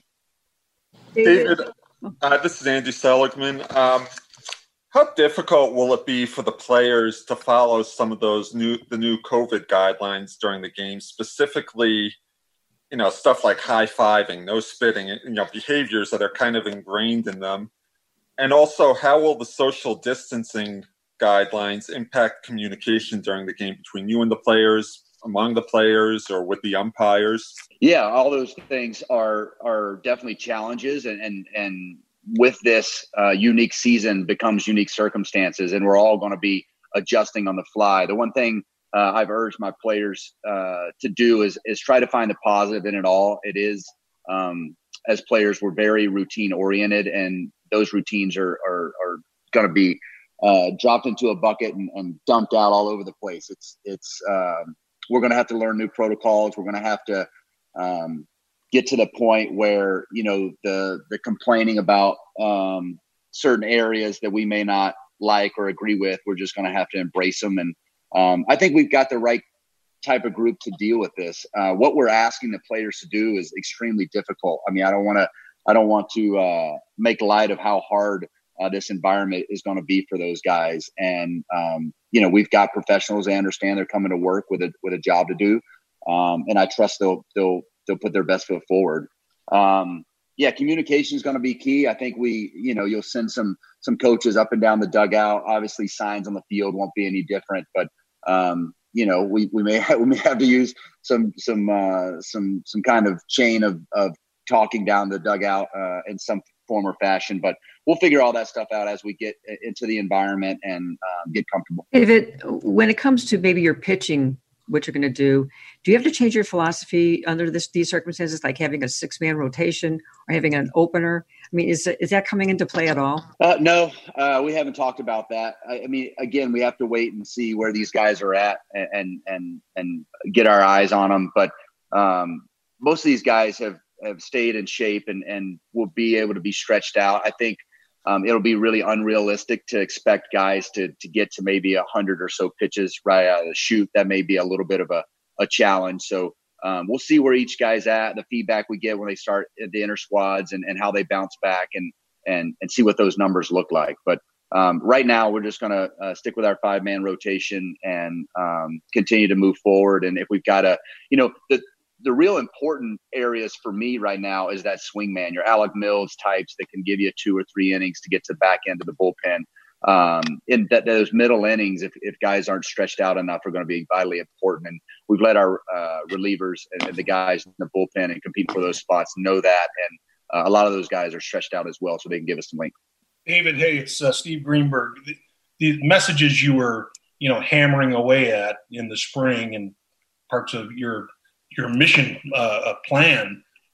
Speaker 18: David, uh, this is Andy Seligman. Um, how difficult will it be for the players to follow some of those new, the new COVID guidelines during the game, specifically, you know, stuff like high-fiving, no spitting, you know, behaviors that are kind of ingrained in them? And also, how will the social distancing guidelines impact communication during the game between you and the players, among the players, or with the umpires?
Speaker 16: Yeah, all those things are are definitely challenges, and and, and with this uh, unique season becomes unique circumstances, and we're all going to be adjusting on the fly. The one thing uh, I've urged my players uh, to do is is try to find the positive in it all. It is, um, as players, we're very routine oriented, and those routines are are, are going to be uh, dropped into a bucket and, and dumped out all over the place. It's it's um, we're going to have to learn new protocols. We're going to have to um, get to the point where, you know, the the complaining about um, certain areas that we may not like or agree with, we're just going to have to embrace them. And um, I think we've got the right type of group to deal with this. Uh, what we're asking the players to do is extremely difficult. I mean, I don't want to. I don't want to uh, make light of how hard uh, this environment is going to be for those guys. And, um, you know, we've got professionals. They understand they're coming to work with a, with a job to do. Um, and I trust they'll, they'll, they'll put their best foot forward. Um, yeah, communication is going to be key. I think we, you know, you'll send some, some coaches up and down the dugout. Obviously signs on the field won't be any different, but, um, you know, we, we may have, we may have to use some, some, uh, some, some kind of chain of, of, talking down the dugout uh, in some form or fashion, but we'll figure all that stuff out as we get into the environment and um, get comfortable.
Speaker 19: David, when it comes to maybe your pitching, what you're going to do, do you have to change your philosophy under this, these circumstances, like having a six-man rotation or having an opener? I mean, is is that coming into play at all?
Speaker 16: Uh, no, uh, we haven't talked about that. I, I mean, again, we have to wait and see where these guys are at and and and, and get our eyes on them. But um, most of these guys have have stayed in shape and, and will be able to be stretched out. I think um, it'll be really unrealistic to expect guys to to get to maybe a hundred or so pitches right out of the chute. That may be a little bit of a, a challenge. So um, we'll see where each guy's at, the feedback we get when they start at the inter squads and, and how they bounce back and, and, and see what those numbers look like. But um, right now we're just going to uh, stick with our five man rotation and um, continue to move forward. And if we've got a, you know, the, the real important areas for me right now is that swing man, your Alec Mills types that can give you two or three innings to get to the back end of the bullpen. Um, in that those middle innings, if, if guys aren't stretched out enough, are going to be vitally important. And we've let our uh, relievers and, and the guys in the bullpen and compete for those spots know that. And uh, a lot of those guys are stretched out as well, so they can give us some length.
Speaker 20: David, hey, it's uh, Steve Greenberg. The, the messages you were, you know, hammering away at in the spring and parts of your your mission uh, plan,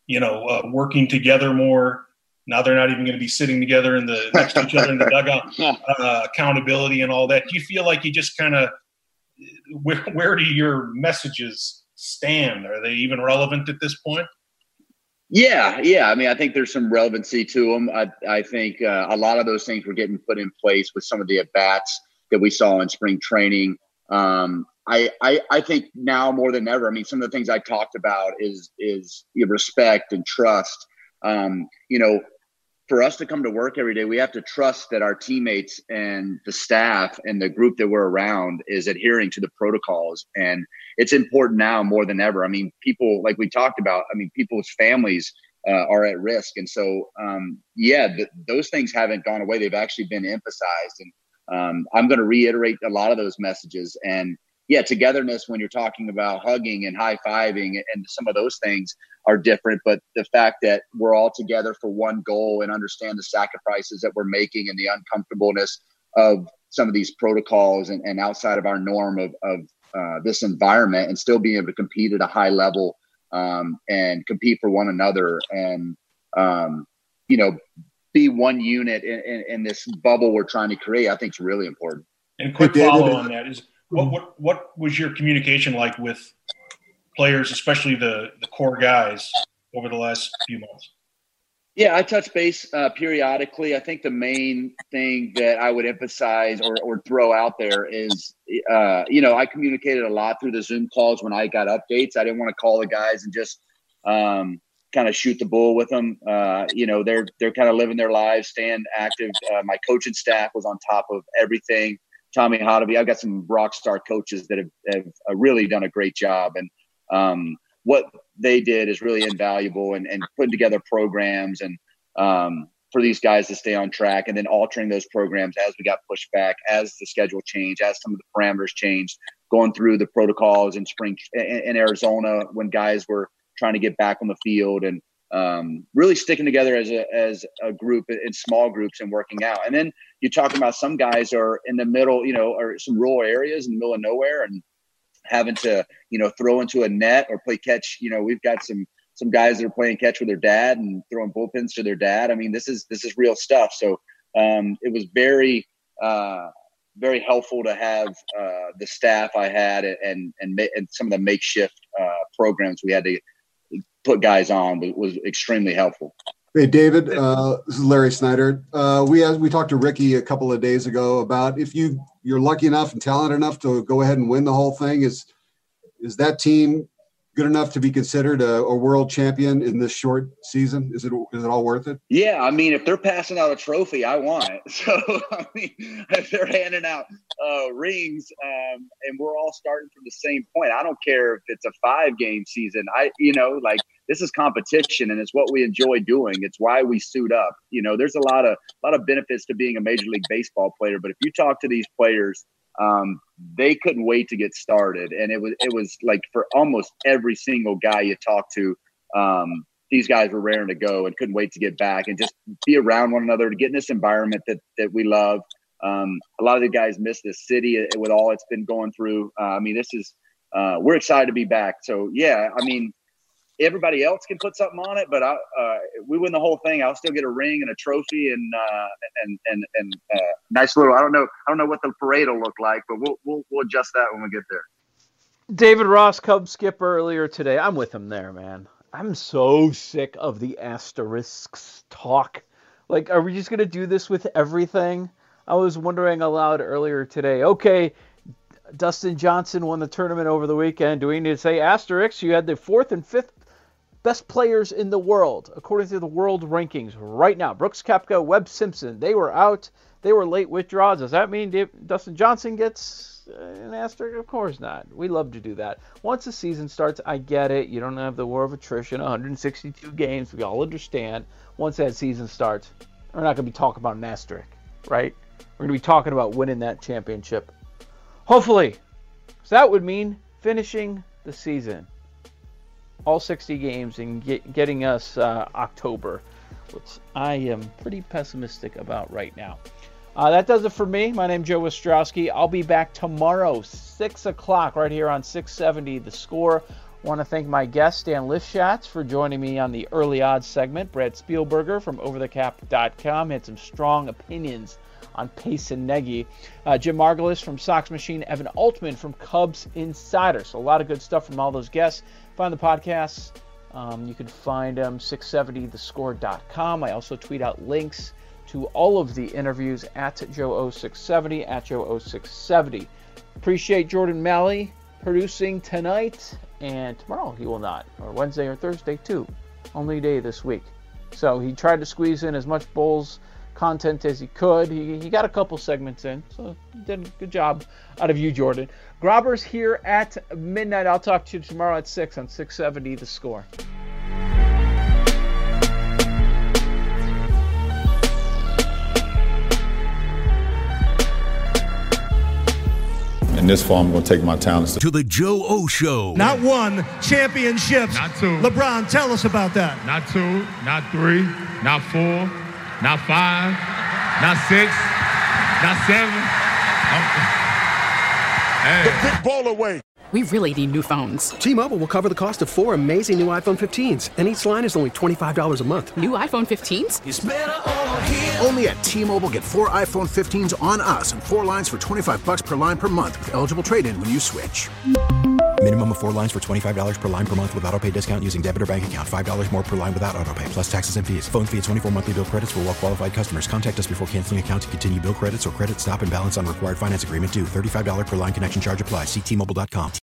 Speaker 20: you know, uh, working together more. Now they're not even going to be sitting together in the next to each other in the dugout. Uh, accountability and all that. Do you feel like you just kind of where where do your messages stand? Are they even relevant at this point?
Speaker 16: Yeah, yeah. I mean, I think there's some relevancy to them. I, I think uh, a lot of those things were getting put in place with some of the at-bats that we saw in spring training. Um, I, I, I think now more than ever, I mean, some of the things I talked about is is respect and trust. Um, you know, for us to come to work every day, we have to trust that our teammates and the staff and the group that we're around is adhering to the protocols. And it's important now more than ever. I mean, people, like we talked about, I mean, people's families uh, are at risk. And so, um, yeah, th- those things haven't gone away. They've actually been emphasized. And um, I'm going to reiterate a lot of those messages. And yeah, togetherness when you're talking about hugging and high-fiving and some of those things are different. But the fact that we're all together for one goal and understand the sacrifices that we're making and the uncomfortableness of some of these protocols and, and outside of our norm of, of uh, this environment and still being able to compete at a high level um, and compete for one another and, um, you know, be one unit in, in, in this bubble we're trying to create, I think is really important.
Speaker 20: And quick follow on that is, What what what was your communication like with players, especially the, the core guys, over the last few months?
Speaker 16: Yeah, I touch base uh, periodically. I think the main thing that I would emphasize or, or throw out there is, uh, you know, I communicated a lot through the Zoom calls when I got updates. I didn't want to call the guys and just um, kind of shoot the bull with them. Uh, you know, they're they're kind of living their lives, staying active. Uh, my coaching staff was on top of everything. Tommy Hotovy, I've got some rock star coaches that have, have really done a great job. And um, what they did is really invaluable and, and putting together programs and um, for these guys to stay on track and then altering those programs as we got pushed back, as the schedule changed, as some of the parameters changed, going through the protocols in spring in, in Arizona when guys were trying to get back on the field and Um, really sticking together as a as a group in small groups and working out. And then you're talking about some guys are in the middle, you know, or some rural areas in the middle of nowhere and having to, you know, throw into a net or play catch. You know, we've got some some guys that are playing catch with their dad and throwing bullpens to their dad. I mean, this is this is real stuff. So um, it was very uh, very helpful to have uh, the staff I had and and and some of the makeshift uh, programs we had to put guys on was extremely helpful.
Speaker 21: Hey, David, uh, this is Larry Snyder. Uh, we we talked to Ricky a couple of days ago about if you you're lucky enough and talented enough to go ahead and win the whole thing, is is that team good enough to be considered a, a world champion in this short season? Is it is it all worth it?
Speaker 16: Yeah, I mean, if they're passing out a trophy, I want it. So I mean, if they're handing out uh, rings um, and we're all starting from the same point, I don't care if it's a five game season. I you know like. This is competition, and it's what we enjoy doing. It's why we suit up. You know, there's a lot of a lot of benefits to being a Major League Baseball player. But if you talk to these players, um, they couldn't wait to get started. And it was it was like for almost every single guy you talk to, um, these guys were raring to go and couldn't wait to get back and just be around one another to get in this environment that that we love. Um, a lot of the guys miss this city with all it's been going through. Uh, I mean, this is uh, we're excited to be back. So yeah, I mean. Everybody else can put something on it, but I, uh, we win the whole thing. I'll still get a ring and a trophy and uh, and and and uh, nice little. I don't know. I don't know what the parade will look like, but we'll we'll we'll adjust that when we get there.
Speaker 8: David Ross, Cubs skipper, earlier today. I'm with him there, man. I'm so sick of the asterisks talk. Like, are we just gonna do this with everything? I was wondering aloud earlier today. Okay. Dustin Johnson won the tournament over the weekend. Do we need to say asterisks? You had the fourth and fifth best players in the world, according to the world rankings right now. Brooks Koepka, Webb Simpson, they were out. They were late withdrawals. Does that mean Dave, Dustin Johnson gets an asterisk? Of course not. We love to do that. Once the season starts, I get it. You don't have the war of attrition, one hundred sixty-two games. We all understand. Once that season starts, we're not going to be talking about an asterisk, right? We're going to be talking about winning that championship. Hopefully. So that would mean finishing the season. All sixty games and get, getting us uh, October, which I am pretty pessimistic about right now. Uh, that does it for me. My name's Joe Ostrowski. I'll be back tomorrow, six o'clock, right here on six seventy The Score. I want to thank my guest, Dan Lifshatz, for joining me on the Early Odds segment. Brad Spielberger from over the cap dot com had some strong opinions on Pace and Nagy. Uh, Jim Margulis from Sox Machine, Evan Altman from Cubs Insider. So a lot of good stuff from all those guests. Find the podcasts. Um, you can find them six seventy the score dot com. I also tweet out links to all of the interviews at Joe O six seventy, at Joe O six seventy. Appreciate Jordan Malley producing tonight, and tomorrow he will not, or Wednesday or Thursday too. Only day this week. So he tried to squeeze in as much Bulls content as he could. He, he got a couple segments in, so he did a good job out of you, Jordan. Grobber's here at midnight. I'll talk to you tomorrow at six on six seventy The Score.
Speaker 2: And this fall, I'm going to take my talents
Speaker 22: to the Joe O Show.
Speaker 23: Not one, championships.
Speaker 24: Not two.
Speaker 23: LeBron, tell us about that.
Speaker 24: Not two, not three, not four, not five, not six, not seven.
Speaker 22: Hey. The big ball away.
Speaker 1: We really need new phones.
Speaker 25: T-Mobile will cover the cost of four amazing new iPhone fifteens, and each line is only twenty-five dollars a month.
Speaker 1: New iPhone fifteens?
Speaker 4: It's better over here. Only at T-Mobile, get four iPhone fifteens on us and four lines for twenty-five bucks per line per month with eligible trade-in when you switch.
Speaker 5: Minimum of four lines for twenty-five dollars per line per month with autopay discount using debit or bank account. five dollars more per line without autopay, plus taxes and fees. Phone fee at twenty-four monthly bill credits for well-qualified customers. Contact us before canceling account to continue bill credits or credit stop and balance on required finance agreement due. thirty-five dollars per line connection charge applies. See T Mobile dot com.